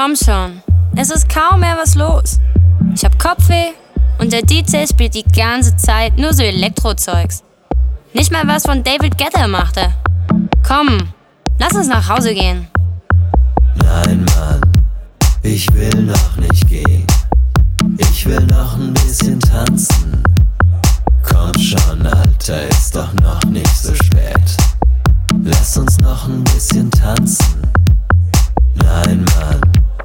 Komm schon, es ist kaum mehr was los. Ich hab Kopfweh und der DJ spielt die ganze Zeit nur so Elektrozeugs. Nicht mal was von David Guetta machte. Komm, lass uns nach Hause gehen. Nein, Mann, ich will noch nicht gehen. Ich will noch ein bisschen tanzen. Komm schon, Alter, ist doch noch nicht so spät. Lass uns noch ein bisschen tanzen. Nein, Mann.